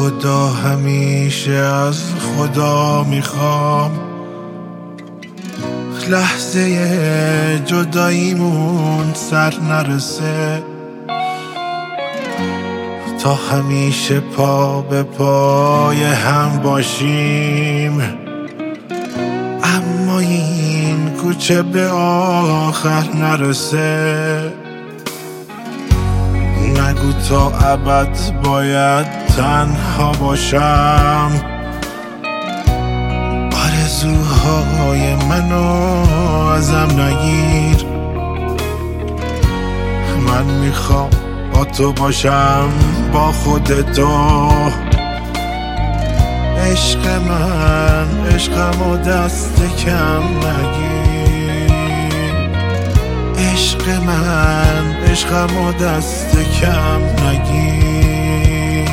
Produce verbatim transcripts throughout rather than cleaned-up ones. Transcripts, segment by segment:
خدا همیشه از خدا میخوام لحظه جداییمون سر نرسه، تا همیشه پا به پای هم باشیم، اما این کوچه به آخر نرسه. نگو تا ابد باید تنها باشم، آرزوهای منو ازم نگیر. من میخوام با تو باشم، با خودتو. عشق من عشقمو دست کم نگیر، عشق من عشقمو دست کم نگیر.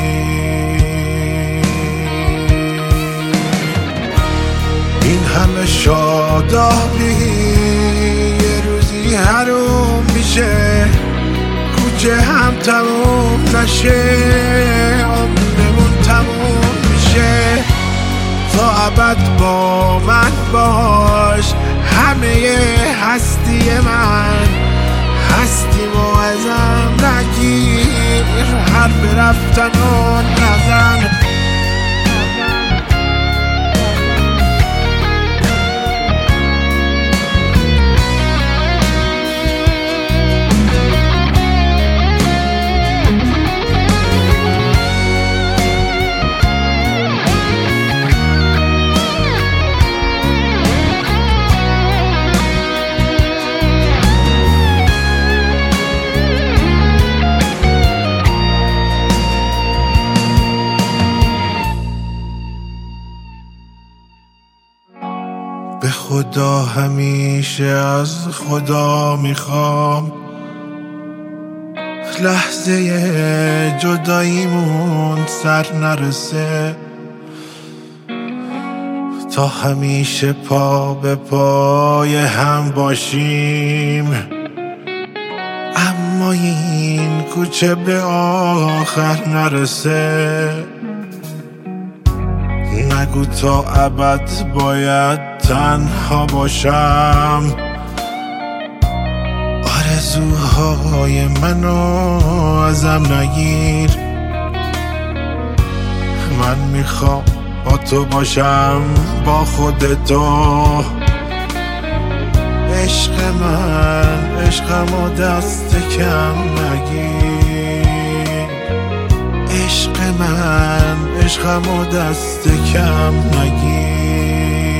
این همه شادابی یه روزی حروم میشه، کوچه هم تموم نشه، عمرمون تموم میشه. تا ابد با من باش، همه هستی من هستی و ازم نگیر، حرف رفتن و نزن. به خدا همیشه از خدا میخوام لحظه جداییمون سر نرسه، تا همیشه پا به پای هم باشیم، اما این کوچه به آخر نرسه. نگو تا ابد باید تنها باشم، آرزوهای منو ازم نگیر. من میخوام با تو باشم، با خودتو. عشق من عشقمو دست کم نگیر، عشق من عشقمو دست کم نگیر.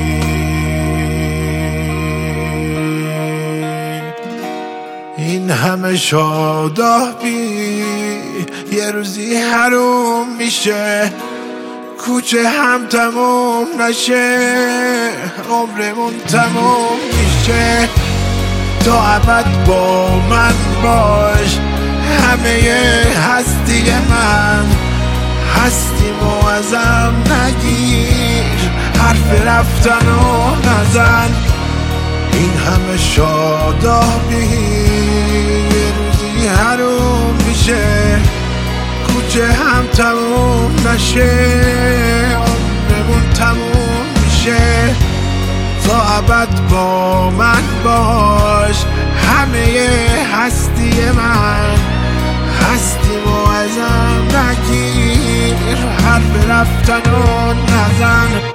این همه شادابی یه روزی حروم میشه، کوچه هم تموم نشه، عمرمون تموم میشه. تا ابد با من باش، همه هستی من هستی و ازم نگیر، حرف رفتن و نزن. این همه شادابی یه روزی حروم میشه، کوچه هم تموم نشه، عمرمون تموم میشه. تا ابد با من باش، همه هستی من هستی و ازم نگیر، حرف رفتن و نزن.